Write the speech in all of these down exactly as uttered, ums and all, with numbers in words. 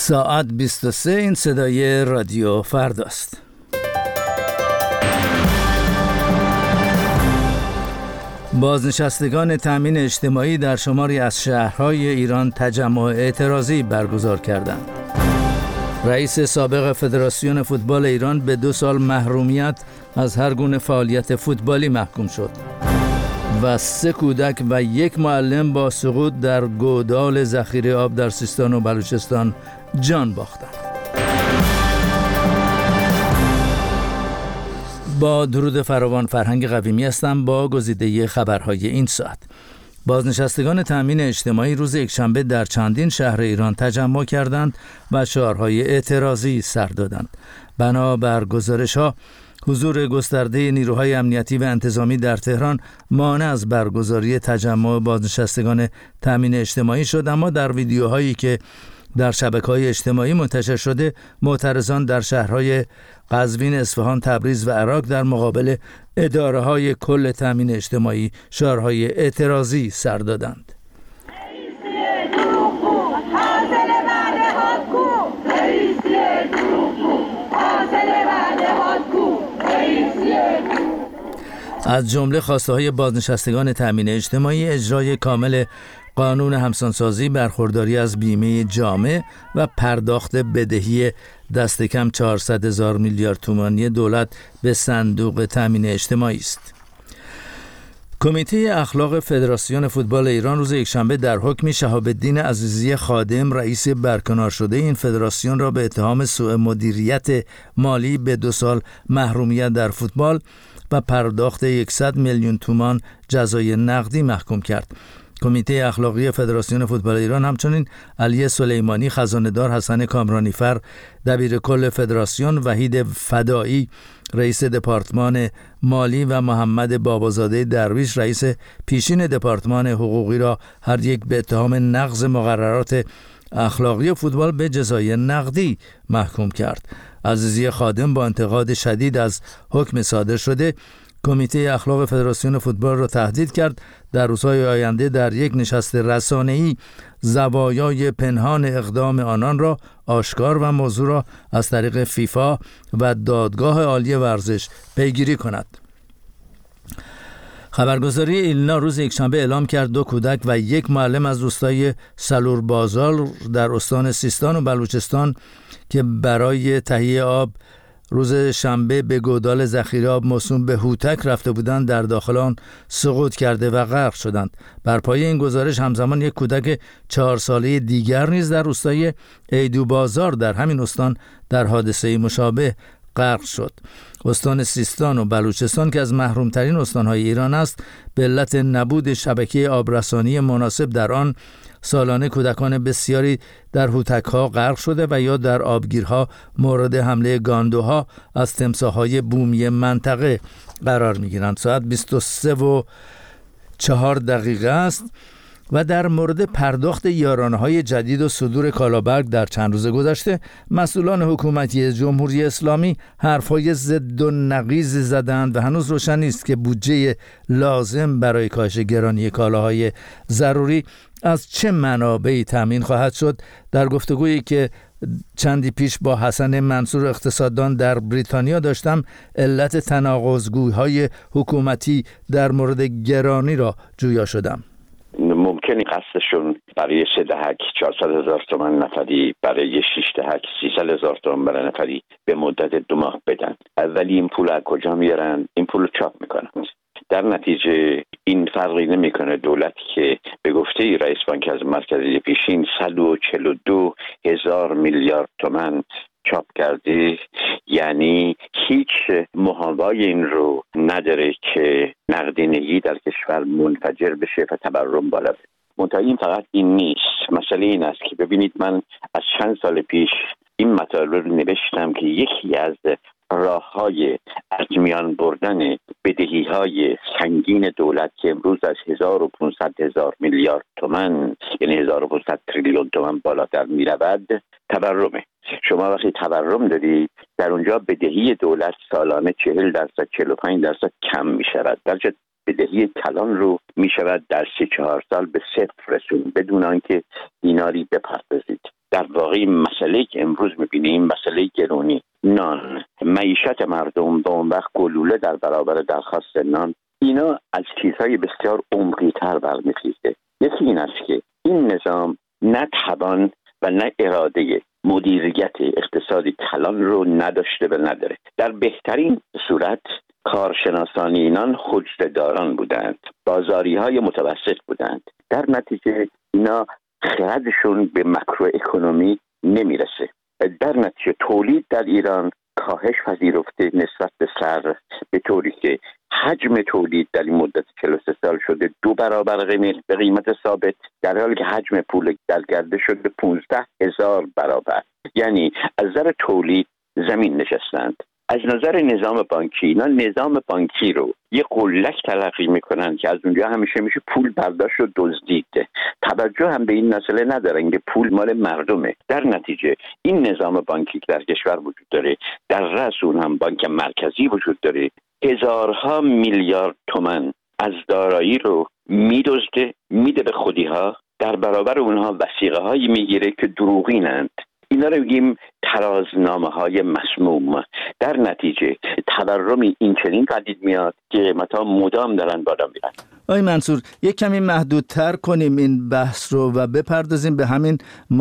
ساعت بیست و سه. این صدای رادیو فرداست. بازنشستگان تامین اجتماعی در شماری از شهرهای ایران تجمع اعتراضی برگزار کردند. رئیس سابق فدراسیون فوتبال ایران به دو سال محرومیت از هر گونه فعالیت فوتبالی محکوم شد و سه کودک و یک معلم با سقوط در گودال ذخیره آب در سیستان و بلوچستان جان باختند. با درود فراوان، فرهنگ قویمی هستم با گزیده خبرهای این ساعت. بازنشستگان تامین اجتماعی روز یکشنبه در چندین شهر ایران تجمع کردند و شعارهای اعتراضی سر دادند. بنابر گزارش‌ها، حضور گسترده نیروهای امنیتی و انتظامی در تهران مانع از برگزاری تجمع بازنشستگان تامین اجتماعی شد، اما در ویدیوهایی که در شبکه‌های اجتماعی منتشر شده، معترضان در شهرهای قزوین، اصفهان، تبریز و عراق در مقابل اداره‌های کل تامین اجتماعی شعارهای اعتراضی سر دادند. از جمله خواسته‌های بازنشستگان تامین اجتماعی اجرای کامل قانون همسانسازی، برخورداری از بیمه جامع و پرداخت بدهی دست کم چهارصد هزار میلیارد تومانی دولت به صندوق تامین اجتماعی است. کمیته اخلاق فدراسیون فوتبال ایران روز یکشنبه در حکم شهاب الدین عزیزی خادم، رئیس برکنار شده این فدراسیون، را به اتهام سوء مدیریت مالی به دو سال محرومیت در فوتبال و پرداخت صد میلیون تومان جزای نقدی محکوم کرد. کمیته اخلاقی فدراسیون فوتبال ایران همچنین علی سلیمانی، خزانه‌دار حسن کامرانیفر، دبیر کل فدراسیون وحید فدایی، رئیس دپارتمان مالی و محمد بابازاده درویش، رئیس پیشین دپارتمان حقوقی، را هر یک به اتهام نقض مقررات اخلاقی فوتبال به جزای نقدی محکوم کرد. عزیزی خادم با انتقاد شدید از حکم صادر شده، کمیته اخلاق فدراسیون فوتبال را تهدید کرد در روزهای آینده در یک نشست رسانه‌ای زوایای پنهان اقدام آنان را آشکار و موضوع را از طریق فیفا و دادگاه عالی ورزش پیگیری کند. خبرگزاری ایلنا روز یکشنبه اعلام کرد دو کودک و یک معلم از روستای سلور بازار در استان سیستان و بلوچستان که برای تهیه آب روز شنبه به گودال ذخیره آب موسوم به هوتک رفته بودند، در داخل آن سقوط کرده و غرق شدند. بر پایه این گزارش همزمان یک کودک چهار ساله دیگر نیز در روستای ایدو بازار در همین استان در حادثه مشابه غرق شد. استان سیستان و بلوچستان که از محرومترین استانهای ایران است، به علت نبود شبکه آبرسانی مناسب در آن، سالانه کودکان بسیاری در هوتک‌ها غرق شده و یا در آبگیرها مورد حمله گاندوها از تمساح‌های بومی منطقه قرار می‌گیرند. ساعت بیست و سه و چهار دقیقه است و در مورد پرداخت یارانه‌های جدید و صدور کالابرگ در چند روز گذشته، مسئولان حکومتی جمهوری اسلامی حرف‌های ضد و نقیض زدند و هنوز روشن نیست که بودجه لازم برای کاهش گرانی کالاهای ضروری از چه منابعی تامین خواهد شد. در گفتگویی که چندی پیش با حسن منصور اقتصاددان در بریتانیا داشتم، علت تناقض‌گویی‌های حکومتی در مورد گرانی را جویا شدم. ممکنی قصدشون برای سه دهک چهارصد هزار تومان نفری، برای شش دهک سیصد هزار تومان برای نفری به مدت دو ماه بدن. ولی این پول از کجا میارن؟ این پول رو چاپ میکنن. در نتیجه این فرقی نمیکنه دولتی که به گفته رئیس بانک از مرکزی پیشین صد و چهل و دو هزار میلیارد تومان چاپ کرده، یعنی هیچ محابای این رو نداره که نقدینگی در کشور منفجر بشه و تورم بالا بره. منتها این فقط این نیست. مسئله این است که ببینید، من از چند سال پیش این مطالب رو نوشتم که یکی از راه‌های از میان بردن بدهی‌های سنگین دولت که امروز از هزار و پانصد هزار میلیارد تومان، یعنی هزار و پانصد تریلیون تومان بالاتر می‌رود، تورمه. شما وقتی تورم داری، در اونجا بدهی دولت سالانه چهل درصد چهل و پنج درصد کم می‌شود. درجه بدهی کلان رو می‌شود در سه چهار سال به صفر رسون بدون آنکه دیناری بپردازید. در واقع واقع مسئله که امروز می‌بینیم، مسئله گرانی نان، معیشت مردم به اون وقت گلوله در برابر درخواست نان، اینا از چیزهای بسیار عمقی‌تر برمی‌خیزه. یکی این است که این نظام نه توان و نه اراده مدیریت اقتصادی کلان رو نداشته و نداره. در بهترین صورت کارشناسان اینان حجره‌داران بودند، بازاری‌های متوسط بودند. در نتیجه اینا خردشون به ماکرو اکونومی نمیرسه. در نتیجه تولید در ایران کاهش پذیرفته نسبت به سر، به طوری که حجم تولید در این مدت چهل و سه سال شده دو برابر قیمت به قیمت ثابت، در حالی که حجم پول در گردش شده پانزده هزار برابر. یعنی از نظر تولید زمین نشستند. از نظر نظام بانکی، اینا نظام بانکی رو یه قلک تلقی میکنن که از اونجا همیشه میشه پول برداشت و دزدید. توجه هم به این مسئله ندارن که پول مال مردمه. در نتیجه این نظام بانکی که در کشور وجود داره، در رأس اون هم بانک مرکزی وجود داره، هزارها میلیارد تومان از دارایی رو میدزده، میده به خودی‌ها، در برابر اونها وثیقه هایی میگیره که دروغینند. اینا رو بگیم ترازنامه های مسموم. در نتیجه تورمی این چنین پدید میاد که قیمت‌ها مدام دارن بالا میرن. آقای منصور، یک کمی محدودتر کنیم این بحث رو و بپردازیم به همین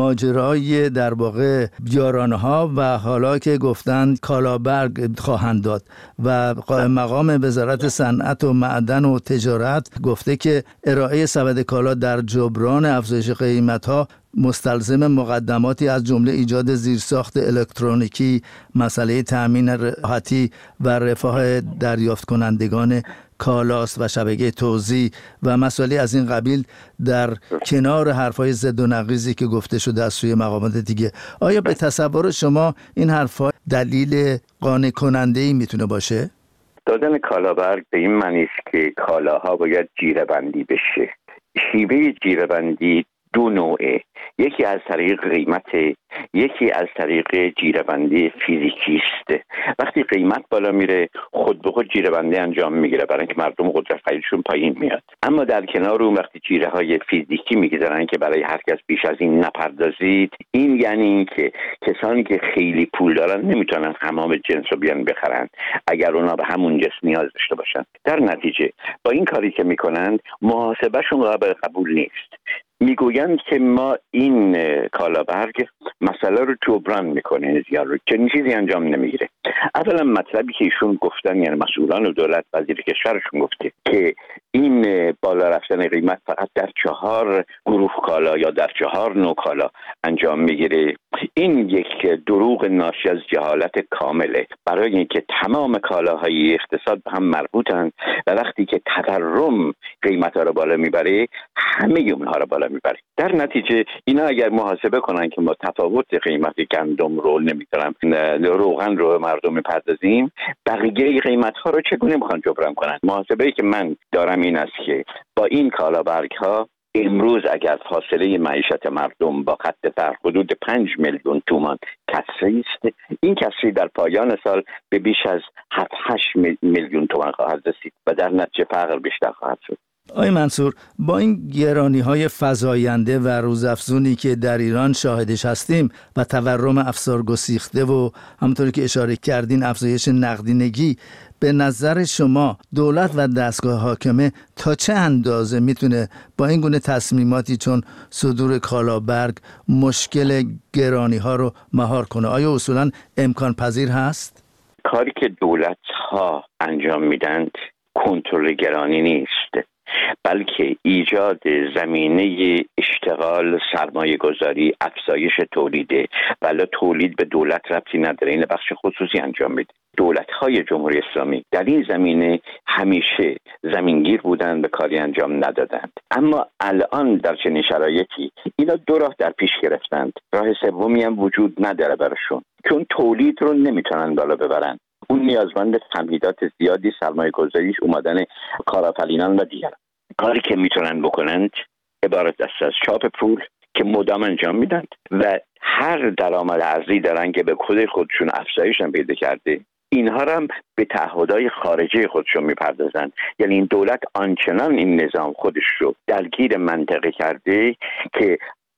ماجرای در واقع بیارانها و حالا که گفتن کالابرگ خواهند داد و مقام وزارت صنعت و معدن و تجارت گفته که ارائه سبد کالا در جبران افزایش قیمت‌ها مستلزم مقدماتی از جمله ایجاد زیرساخت الکترونیکی، مسئله تأمین راحتی و رفاه دریافت کنندگان کالاست و شبکه توزیع و مسائلی از این قبیل، در کنار حرفای ضد و نقیضی که گفته شده از سوی مقامات دیگه. آیا به تصور شما این حرفا دلیل قانع کننده‌ای میتونه باشه؟ دادن کالابرگ به این معنی است که کالاها باید جیره بندی بشه. شیوه جیره بندی دو نوعه، یکی از طریق قیمت، یکی از طریق جیره‌بندی فیزیکی است. وقتی قیمت بالا میره خود به خود جیره‌بندی انجام میگیره، برای اینکه مردم قدرت خریدشون پایین میاد. اما در کنار اون وقتی جیره‌های فیزیکی میگذارن که برای هر کس بیش از این نپردازید، این یعنی این که کسانی که خیلی پول دارن نمیتونن تمام جنس رو بیان بخرن اگر اونا به همون جنس نیاز داشته باشن. در نتیجه با این کاری که میکنند محاسبهشون قابل قبول نیست. میگویند که ما این کالابرگ مسئله رو جبران میکنه، زیاد رو چنین چیزی انجام نمیگیره. اولا مطلبی که ایشون گفتن، یعنی مسئولان و دولت، وزیر کشورشون گفته که این بالا رفتن قیمت فقط در چهار گروه کالا یا در چهار نوع کالا انجام میگیره، این یک دروغ ناشی از جهالت کامله. برای اینکه تمام کالاهای اقتصاد به هم مربوطن و وقتی که تورم قیمت‌ها رو بالا میبره همه اونها رو بالا میبره. در نتیجه اینا اگر محاسبه کنن که ما تفاوت قیمت گندم رو نمیدونم روغن رو مردم میپردازیم، بقیه قیمت‌ها رو چگونه میخوان جبران کنن؟ محاسبه‌ای که من دارم این است که با این کالابرگ ها امروز اگر فاصله معیشت مردم با خط فقر حدود پنج میلیون تومان کسری است، این کسری در پایان سال به بیش از هفت هشت میلیون تومان خواهد رسید و در نتیجه فقر بیشتر خواهد شد. آقای منصور، با این گرانی‌های فزاینده و روزافزونی که در ایران شاهدش هستیم و تورم افسار گسیخته و همونطوری که اشاره کردین افزایش نقدینگی، به نظر شما دولت و دستگاه حاکمه تا چه اندازه میتونه با این گونه تصمیماتی چون صدور کالابرگ مشکل گرانی‌ها رو مهار کنه؟ آیا اصولاً امکان پذیر هست؟ کاری که دولت‌ها انجام میدن کنترل گرانی نیست، بلکه ایجاد زمینه اشتغال، سرمایه گذاری، افزایش تولیده. ولی تولید به دولت ربطی نداره، این بخش خصوصی انجام میده. دولت‌های جمهوری اسلامی در این زمینه همیشه زمینگیر بودن، به کاری انجام ندادند. اما الان در چنین شرایطی اینا دو راه در پیش گرفتند، راه سومی هم وجود نداره براشون، چون تولید رو نمیتونن بالا ببرن. اون نیازمند تمهیدات زیادی، سرمایه گذاریش، اومدن کارآفرینان و دیگر. کاری که میتونن بکنند عبارت است از چاپ پول که مدام انجام میدن و هر درآمد ارزی دارن که به خود خودشون افزایش هم پیدا کرده، اینها هم به تعهدات خارجی خودشون میپردازن. یعنی این دولت آنچنان این نظام خودش رو درگیر منطقه کرده که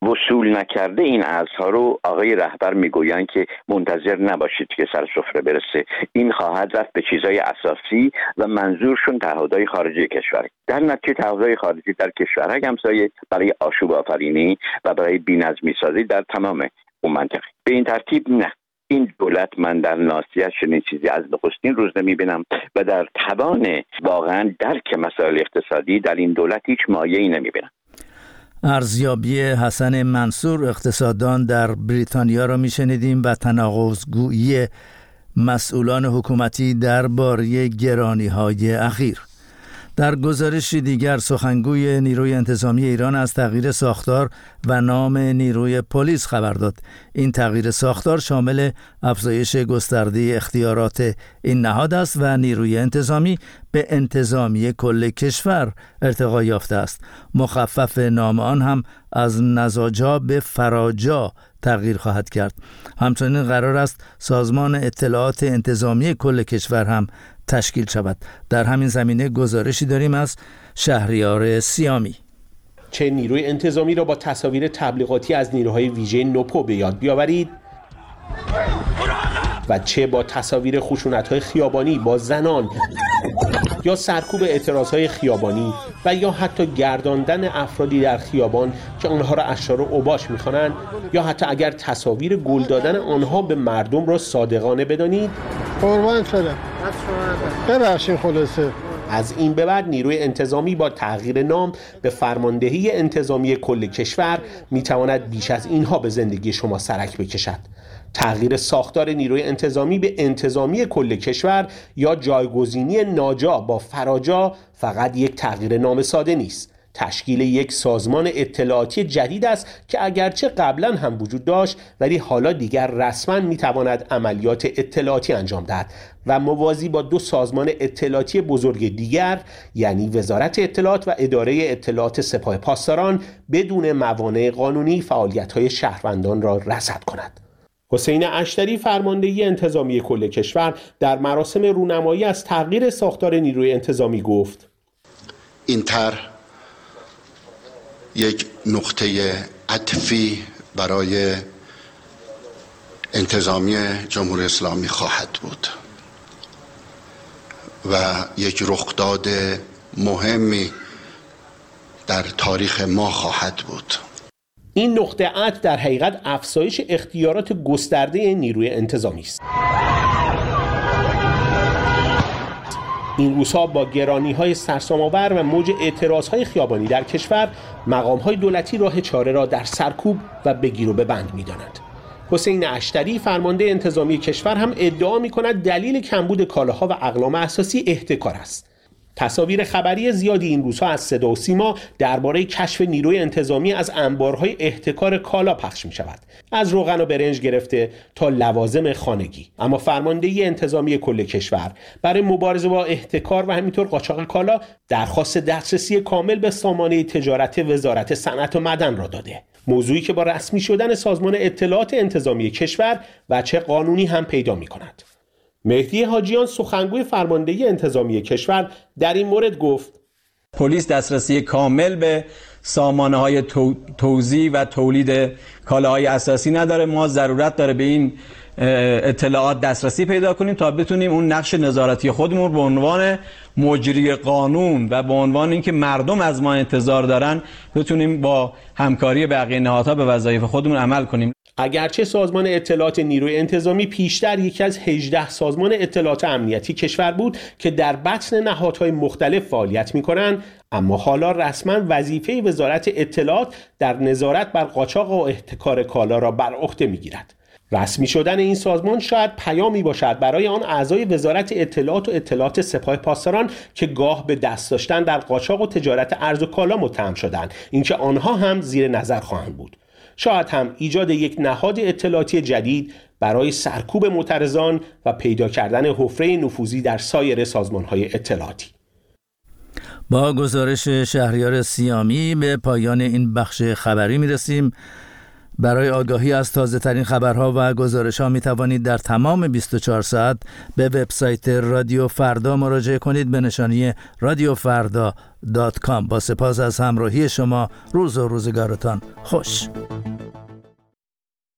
وصول نکرده این ارزها رو آقای رهبر میگویند که منتظر نباشید که سر سفره برسه، این خواهد رفت به چیزهای اساسی و منظورشون تعهدات خارجی کشور. در نتیجه تعهدات خارجی در کشورهای همسایه برای آشوب آفرینی و برای بی‌نظمی سازی در تمام اون منطقه. به این ترتیب نه، این دولت من در ناصیت چنین چیزی از نخستین روز نمیبینم و در توان واقعا درک مسائل اقتصادی در این دولت هیچ مایه‌ای نمیبینم. ارزیابی حسن منصور اقتصاددان در بریتانیا را میشنیدیم و تناقض‌گویی مسئولان حکومتی درباره گرانی‌های اخیر. در گزارشی دیگر سخنگوی نیروی انتظامی ایران از تغییر ساختار و نام نیروی پلیس خبر داد. این تغییر ساختار شامل افزایش گسترده اختیارات این نهاد است و نیروی انتظامی به انتظامی کل کشور ارتقا یافته است. مخفف نام آن هم از نزاجا به فراجا تغییر خواهد کرد. همچنین قرار است سازمان اطلاعات انتظامی کل کشور هم تشکیل شود. در همین زمینه گزارشی داریم از شهریار سیامی. چه نیروی انتظامی را با تصاویر تبلیغاتی از نیروهای ویژه نوپو به یاد بیاورید و چه با تصاویر خشونت‌های خیابانی با زنان یا سرکوب اعتراضهای خیابانی و یا حتی گرداندن افرادی در خیابان که آنها را اشرار اوباش می‌خوانند، یا حتی اگر تصاویر گل دادن آنها به مردم را صادقانه بدانید. قربان شدم. ببخشید خلاصه. از این به بعد نیروی انتظامی با تغییر نام به فرماندهی انتظامی کل کشور میتواند بیش از اینها به زندگی شما سرک بکشد. تغییر ساختار نیروی انتظامی به انتظامی کل کشور یا جایگزینی ناجا با فراجا فقط یک تغییر نام ساده نیست. تشکیل یک سازمان اطلاعاتی جدید است که اگرچه قبلا هم وجود داشت ولی حالا دیگر رسما میتواند عملیات اطلاعاتی انجام دهد و موازی با دو سازمان اطلاعاتی بزرگ دیگر یعنی وزارت اطلاعات و اداره اطلاعات سپاه پاسداران بدون موانع قانونی فعالیت‌های شهروندان را رصد کند. حسین اشتری فرماندهی انتظامی کل کشور در مراسم رونمایی از تغییر ساختار نیروی انتظامی گفت: این طرح یک نقطه عطفی برای انتظامی جمهوری اسلامی خواهد بود و یک رخداد مهمی در تاریخ ما خواهد بود. این نقطه عطف در حقیقت افزایش اختیارات گسترده نیروی انتظامی است. این روزها با گرانی‌های سرسام‌آور و موج اعتراض‌های خیابانی در کشور، مقام‌های دولتی راه چاره را در سرکوب و بگیر و ببند می‌دانند. حسین اشتری فرمانده انتظامی کشور هم ادعا می‌کند دلیل کمبود کالاها و اقلام اساسی احتکار است. تصاویر خبری زیادی این روزها از صدا و سیما درباره کشف نیروی انتظامی از انبارهای احتکار کالا پخش می شود، از روغن و برنج گرفته تا لوازم خانگی. اما فرماندهی انتظامی کل کشور برای مبارزه با احتکار و همینطور قاچاق کالا درخواست دسترسی کامل به سامانه تجارت وزارت صنعت و معدن را داده، موضوعی که با رسمی شدن سازمان اطلاعات انتظامی کشور وجه قانونی هم پیدا می کند. مهدی حاجیان سخنگوی فرماندهی انتظامی کشور در این مورد گفت: پلیس دسترسی کامل به سامانه‌های تو، توزیع و تولید کالاهای اساسی نداره. ما ضرورت داره به این اطلاعات دسترسی پیدا کنیم تا بتونیم اون نقش نظارتی خودمون به عنوان مجری قانون و به عنوان اینکه مردم از ما انتظار دارن بتونیم با همکاری بقیه نهادها به وظایف خودمون عمل کنیم. اگرچه سازمان اطلاعات نیروی انتظامی پیشتر یکی از هجده سازمان اطلاعات امنیتی کشور بود که در بطن نهادهای مختلف فعالیت می‌کنند، اما حالا رسما وظیفه وزارت اطلاعات در نظارت بر قاچاق و احتکار کالا را بر عهده می‌گیرد. رسمی شدن این سازمان شاید پیامی باشد برای آن اعضای وزارت اطلاعات و اطلاعات سپاه پاسداران که گاه به دست داشتن در قاچاق و تجارت ارز و کالا متهم شدند، اینکه آنها هم زیر نظر خواهند بود. شاید هم ایجاد یک نهاد اطلاعاتی جدید برای سرکوب معترضان و پیدا کردن حفره نفوذی در سایر سازمان‌های اطلاعاتی. با گزارش شهریار سیامی به پایان این بخش خبری می‌رسیم برای آگاهی از تازه ترین خبرها و گزارش ها می توانید در تمام بیست و چهار ساعت به وبسایت رادیو فردا مراجعه کنید به نشانی رادیو فردا دات کام. با سپاس از همراهی شما. روز و روزگارتان خوش.